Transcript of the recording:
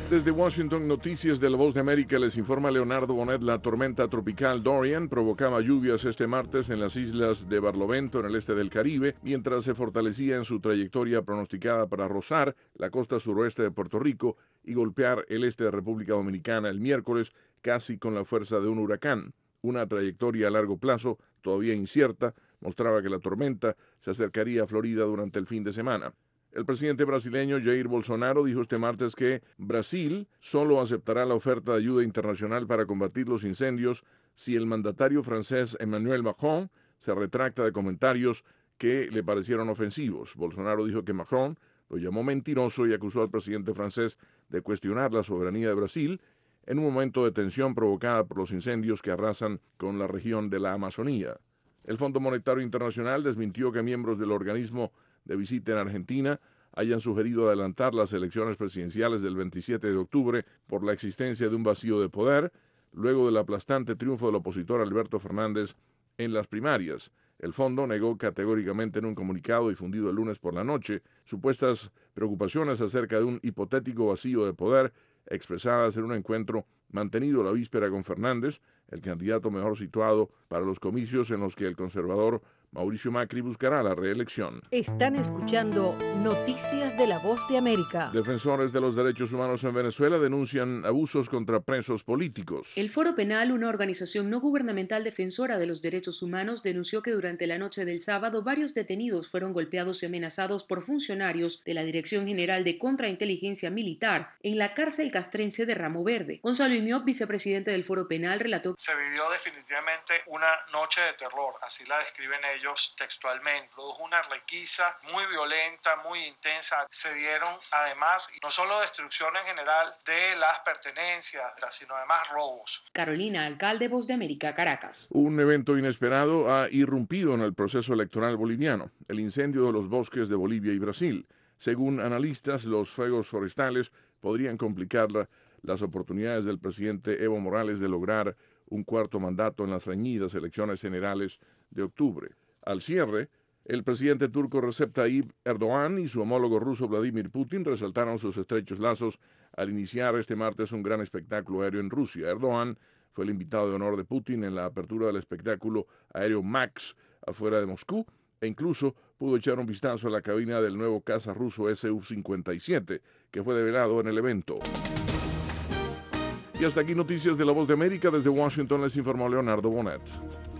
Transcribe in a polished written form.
Desde Washington, Noticias de la Voz de América, les informa Leonardo Bonet. La tormenta tropical Dorian provocaba lluvias este martes en las islas de Barlovento, en el este del Caribe, mientras se fortalecía en su trayectoria pronosticada para rozar la costa suroeste de Puerto Rico y golpear el este de República Dominicana el miércoles, casi con la fuerza de un huracán. Una trayectoria a largo plazo, todavía incierta, mostraba que la tormenta se acercaría a Florida durante el fin de semana. El presidente brasileño Jair Bolsonaro dijo este martes que Brasil solo aceptará la oferta de ayuda internacional para combatir los incendios si el mandatario francés Emmanuel Macron se retracta de comentarios que le parecieron ofensivos. Bolsonaro dijo que Macron lo llamó mentiroso y acusó al presidente francés de cuestionar la soberanía de Brasil en un momento de tensión provocada por los incendios que arrasan con la región de la Amazonía. El Fondo Monetario Internacional desmintió que miembros del organismo de visita en Argentina hayan sugerido adelantar las elecciones presidenciales del 27 de octubre por la existencia de un vacío de poder, luego del aplastante triunfo del opositor Alberto Fernández en las primarias. El fondo negó categóricamente en un comunicado difundido el lunes por la noche supuestas preocupaciones acerca de un hipotético vacío de poder expresadas en un encuentro mantenido la víspera con Fernández, el candidato mejor situado para los comicios en los que el conservador Mauricio Macri buscará la reelección. Están escuchando Noticias de la Voz de América. Defensores de los derechos humanos en Venezuela denuncian abusos contra presos políticos. El Foro Penal, una organización no gubernamental defensora de los derechos humanos, denunció que durante la noche del sábado varios detenidos fueron golpeados y amenazados por funcionarios de la Dirección General de Contrainteligencia Militar en la cárcel castrense de Ramo Verde. Gonzalo Imió, vicepresidente del Foro Penal, relató: se vivió definitivamente una noche de terror, así la describen ellos textualmente. Produjo una requisa muy violenta, muy intensa. Se dieron además no solo destrucción en general de las pertenencias, sino además robos. Carolina Alcalde, Voz de América, Caracas. Un evento inesperado ha irrumpido en el proceso electoral boliviano: el incendio de los bosques de Bolivia y Brasil. Según analistas, los fuegos forestales podrían complicar las oportunidades del presidente Evo Morales de lograr un cuarto mandato en las reñidas elecciones generales de octubre. Al cierre, el presidente turco Recep Tayyip Erdogan y su homólogo ruso Vladimir Putin resaltaron sus estrechos lazos al iniciar este martes un gran espectáculo aéreo en Rusia. Erdogan fue el invitado de honor de Putin en la apertura del espectáculo aéreo MAX afuera de Moscú e incluso pudo echar un vistazo a la cabina del nuevo caza ruso Su-57, que fue develado en el evento. Y hasta aquí Noticias de la Voz de América. Desde Washington les informó Leonardo Bonet.